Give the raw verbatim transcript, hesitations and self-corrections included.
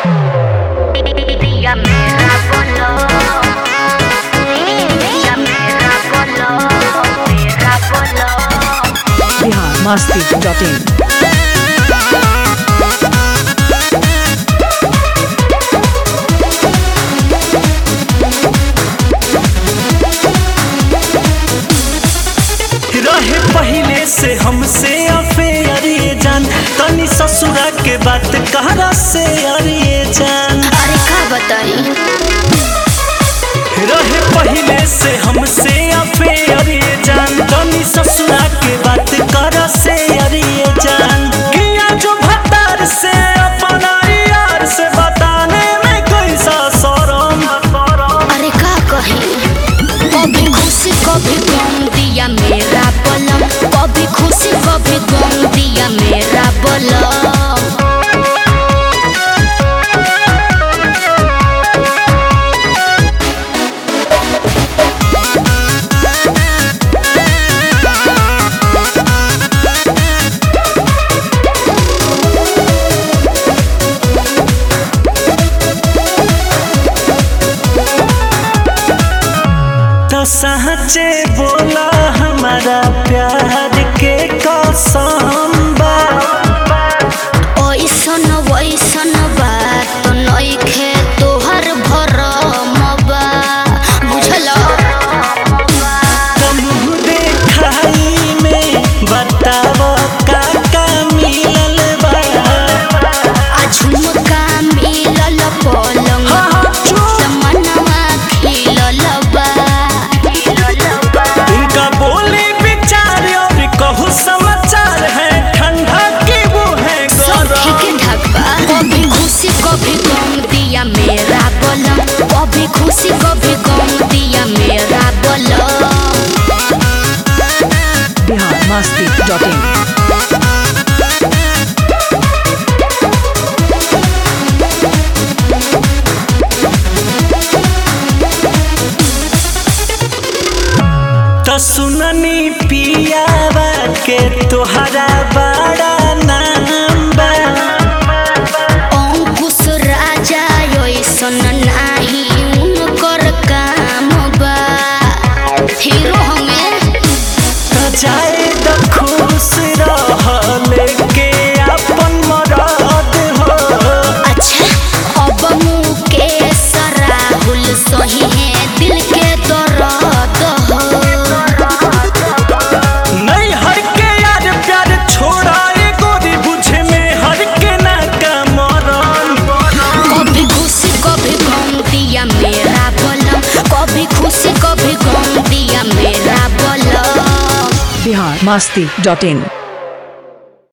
दिया मेरा बोलो, दिया मेरा बोलो, मेरा बोलो। Bihar Masti dot in. रहे पहले से हमसे अफेयर ये जान, तनी ससुरा के बात कहरा से अरे जान। अरे का बताई, रहे पहले से हमसे अफेयर ये जान, तनी ससुरा के बात कहरा से अरे जान। किया जो भतार से अपना यार से बताने में कैसा शरम। अरे का कही, कभी खुशी कभी गम दिया मेरा बलम, कभी खुशी कभी गम दिया मेरा बलम। तो सच्चे बोला हमारा प्यार के कसम बा। ओइसन वैसन बात नइखे तोहर भरम बा, बुझल। तब देखाई में बताव का का मिलल बा। आ झुमका मिलल पलंग, समनवा खिलल बा। इनका बोले विचार और कहू समाचार है, ठंडा की वो है गरम। ठीक ठाक बा। कभी खुशी कभी गम दिया मेरा बलम, कभी खुशी कभी गम दिया मेरा बलम। Bihar Masti dot in. तो सुननी पियावा के तोहरा बड़ा नाम बा। अंकुश राजा ओइसन नाही उनकर काम बा। हीरो हमें तो जाए तो खुश रहले के अपन मरद हो। अच्छा, अब मुकेश राहुल सही है दिल के दर्द हो। नहीं हर के यार प्यार छोड़ा ए गोरी, बुझे में हर के ना का मरम। कभी खुशी कभी गम दिया मेरा बलम, कभी खुशी कभी गम दिया मेरा बलम। बिहार मस्ती डॉट इन।